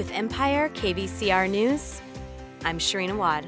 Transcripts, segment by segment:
With Empire KVCR News, I'm Sharina Wad.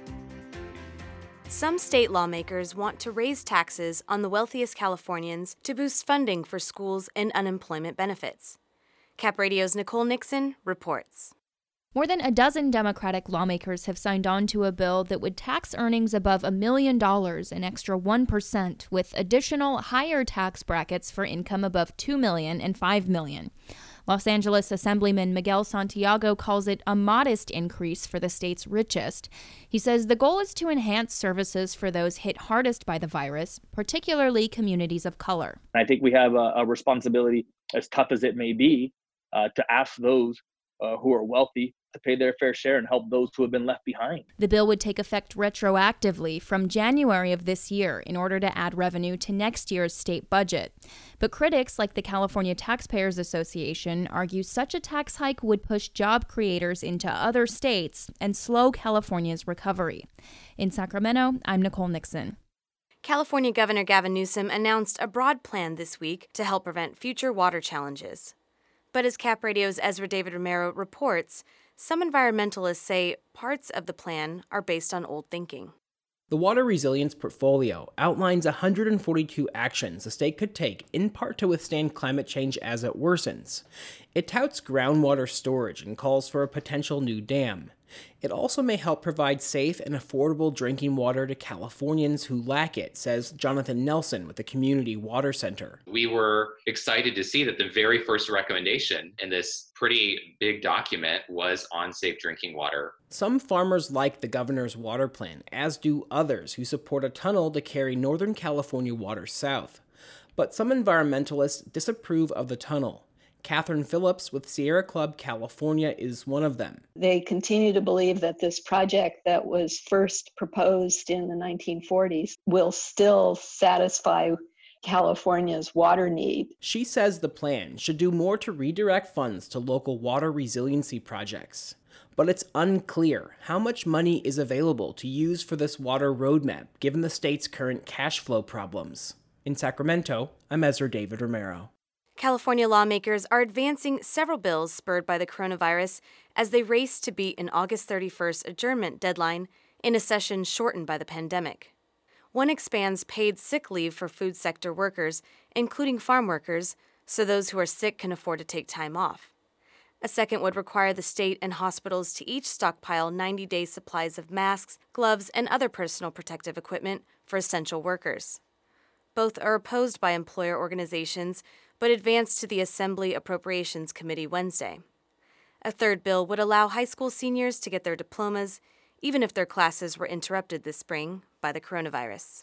Some state lawmakers want to raise taxes on the wealthiest Californians to boost funding for schools and unemployment benefits. Cap Radio's Nicole Nixon reports. More than a dozen Democratic lawmakers have signed on to a bill that would tax earnings above $1 million an extra 1%, with additional higher tax brackets for income above $2 million and $5 million. Los Angeles Assemblyman Miguel Santiago calls it a modest increase for the state's richest. He says the goal is to enhance services for those hit hardest by the virus, particularly communities of color. I think we have a responsibility, as tough as it may be, to ask those who are wealthy to pay their fair share and help those who have been left behind. The bill would take effect retroactively from January of this year in order to add revenue to next year's state budget. But critics like the California Taxpayers Association argue such a tax hike would push job creators into other states and slow California's recovery. In Sacramento, I'm Nicole Nixon. California Governor Gavin Newsom announced a broad plan this week to help prevent future water challenges. But as Cap Radio's Ezra David Romero reports, some environmentalists say parts of the plan are based on old thinking. The Water Resilience Portfolio outlines 142 actions the state could take, in part to withstand climate change as it worsens. It touts groundwater storage and calls for a potential new dam. It also may help provide safe and affordable drinking water to Californians who lack it, says Jonathan Nelson with the Community Water Center. We were excited to see that the very first recommendation in this pretty big document was on safe drinking water. Some farmers like the governor's water plan, as do others who support a tunnel to carry Northern California water south. But some environmentalists disapprove of the tunnel. Catherine Phillips with Sierra Club California is one of them. They continue to believe that this project that was first proposed in the 1940s will still satisfy California's water need. She says the plan should do more to redirect funds to local water resiliency projects. But it's unclear how much money is available to use for this water roadmap, given the state's current cash flow problems. In Sacramento, I'm Ezra David Romero. California lawmakers are advancing several bills spurred by the coronavirus as they race to beat an August 31st adjournment deadline in a session shortened by the pandemic. One expands paid sick leave for food sector workers, including farm workers, so those who are sick can afford to take time off. A second would require the state and hospitals to each stockpile 90-day supplies of masks, gloves, and other personal protective equipment for essential workers. Both are opposed by employer organizations, but advanced to the Assembly Appropriations Committee Wednesday. A third bill would allow high school seniors to get their diplomas, even if their classes were interrupted this spring by the coronavirus.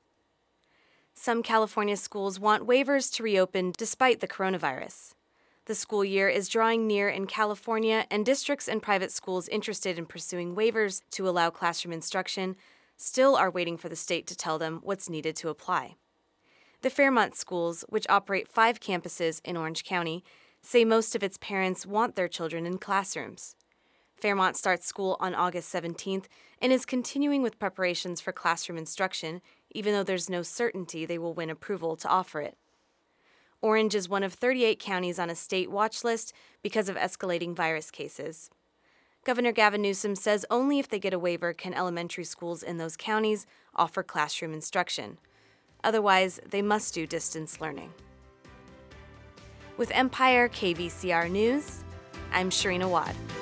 Some California schools want waivers to reopen despite the coronavirus. The school year is drawing near in California, and districts and private schools interested in pursuing waivers to allow classroom instruction still are waiting for the state to tell them what's needed to apply. The Fairmont schools, which operate 5 campuses in Orange County, say most of its parents want their children in classrooms. Fairmont starts school on August 17th and is continuing with preparations for classroom instruction, even though there's no certainty they will win approval to offer it. Orange is one of 38 counties on a state watch list because of escalating virus cases. Governor Gavin Newsom says only if they get a waiver can elementary schools in those counties offer classroom instruction. Otherwise, they must do distance learning. With Empire KVCR News, I'm Sharina Wad.